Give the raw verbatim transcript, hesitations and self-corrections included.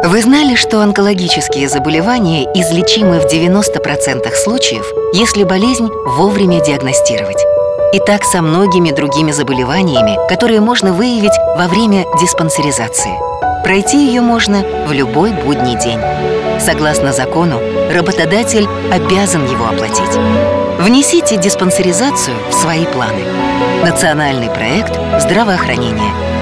Вы знали, что онкологические заболевания излечимы в девяноста процентах случаев, если болезнь вовремя диагностировать? И так со многими другими заболеваниями, которые можно выявить во время диспансеризации. Пройти ее можно в любой будний день. Согласно закону, работодатель обязан его оплатить. Внесите диспансеризацию в свои планы. Национальный проект здравоохранения.